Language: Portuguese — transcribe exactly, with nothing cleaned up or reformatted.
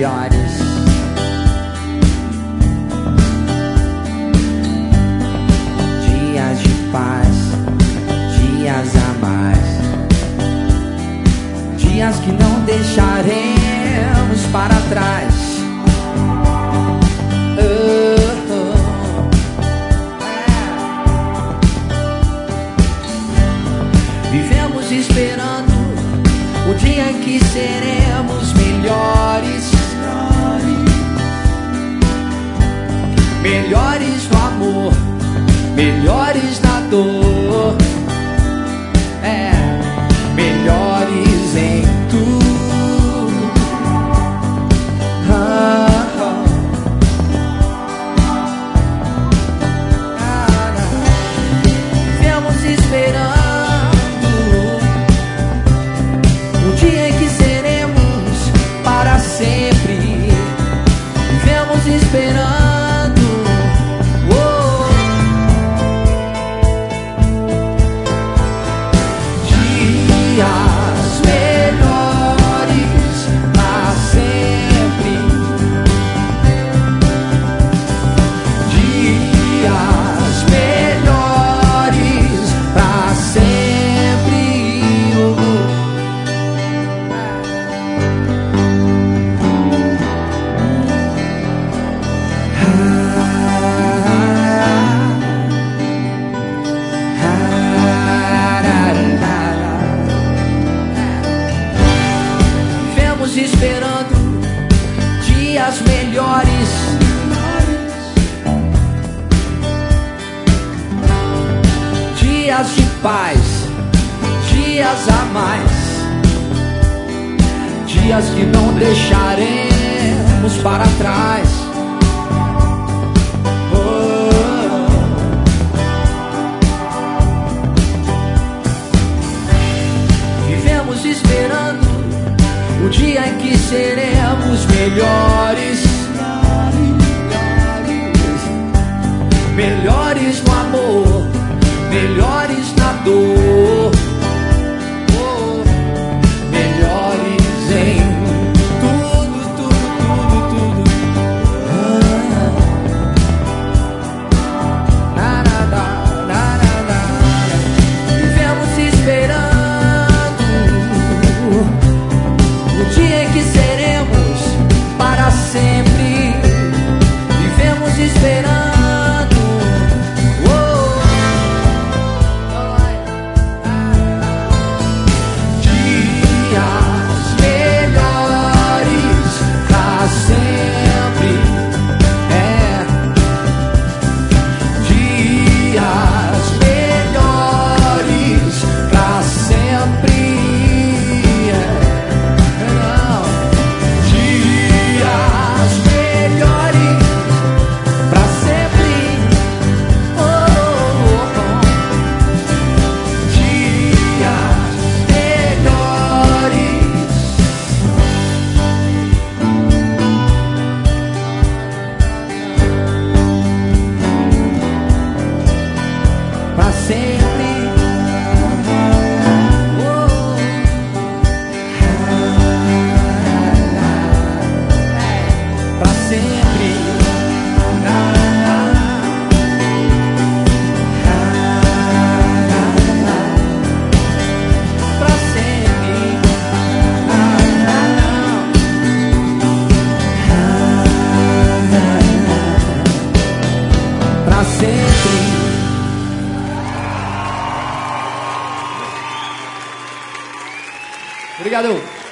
melhores. Dias de paz, dias a mais, dias que não deixaremos para trás. Oh, oh. Vivemos esperando o dia em que seremos melhores, melhores no amor, melhores na dor, é, melhores em tudo. Ah, ah. Ah, vivemos esperando o dia em que seremos para sempre. Vivemos esperando esperando dias melhores, dias de paz, dias a mais, dias que não deixaremos para trás. Oh. Vivemos esperando o dia em que seremos melhores, melhores no amor, melhores na dor, oh, melhores em tudo, tudo, tudo, tudo. Ah, na, na, na, na, na, na. Vivemos esperando o dia em que seremos para sempre. Vivemos esperando oh, oh, dias melhores pra sempre. É, dias melhores pra sempre. Pra sempre, oh, pra sempre, pra sempre, pra sempre. Obrigado.